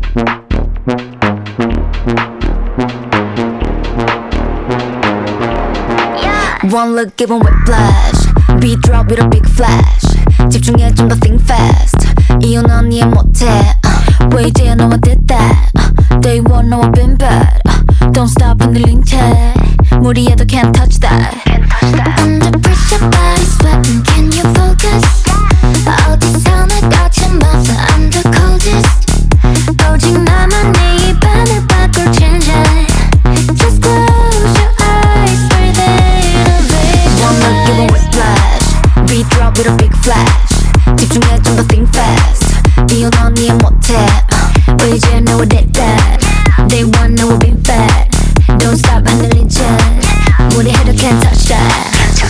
One look give 'em whiplash. Beat drop with a big flash. 집중해 좀 더 think fast. 이유 넌 이해 못해. 왜 이제야 너와 did that. Day one 너와 been bad. Don't stop 흔들린 채 무리해도 can't touch that. Under pressure body sweating can you focus 어디서 날 거침없어 I'm the coldest 오직 나만 내 입안을 바꿀 change it Just close your eyes breathe in vision One look give 'em whiplash. Beat drop with a big flash. 집중해 좀 더 think fast. 이유 넌 이해 못해. 왜 이제 너와 did that. Day one 너와 been bad. Don't stop 흔들린 채 무리해도 can't touch that.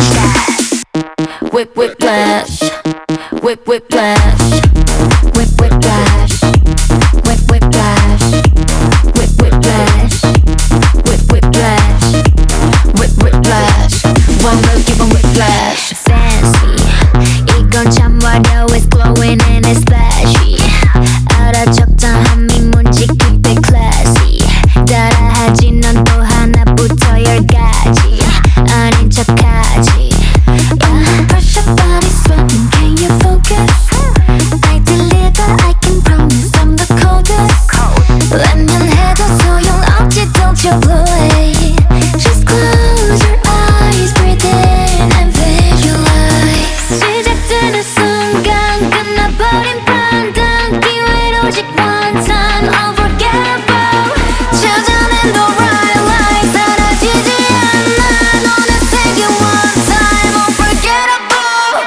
Whip whiplash. Whip whiplash. Whip whiplash. Whip whiplash. Whip whiplash. Whip whiplash. Whip whiplash. One look give 'em whiplash. Fancy 이건 참 어려워 It's glowing and it's flashy 알아 적당한 미문지 keep it classy 따라하지 넌 또 하나부터 10가지 아닌 척하지 Under pressure body sweating can you focus I deliver I can promise I'm the coldest 외면해도 소용없지 don't you blow it Just close your eyes breathe in and visualize 시작되는 순간 끝나버린 판단 기회는 오직 one time unforgettable 찾아낸 the right line 사라지지 않아 너는 생긴 one time unforgettable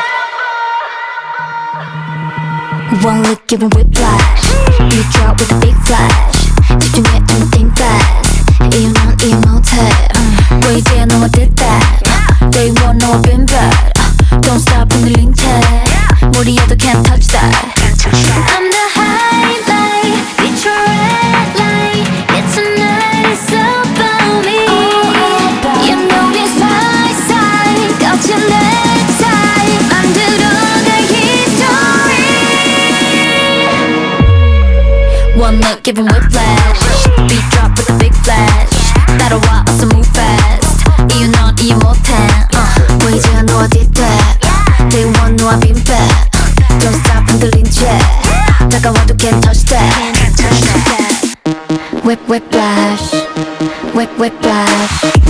One look give 'em whiplash Beat drop with a big flash 집중해 좀 think fast 이유 넌 이해 못해 왜 이제 너와 did that. Day one 너와 been bad. Don't stop 흔들린 채 무리해도 can't touch that. I'm the highlight it's your red light It's tonight it's about me You know it's my side 거친 내 time 만들어갈 history One look give 'em whiplash. Beat drop with a big flash. 따라와 어서 move fast. 이유 넌 이해 못해. 왜 이제 너와 did that. Day one 너와 been bad. Don't stop 흔들린 채 다가와도 can't touch that. Whip whiplash. Whip whiplash.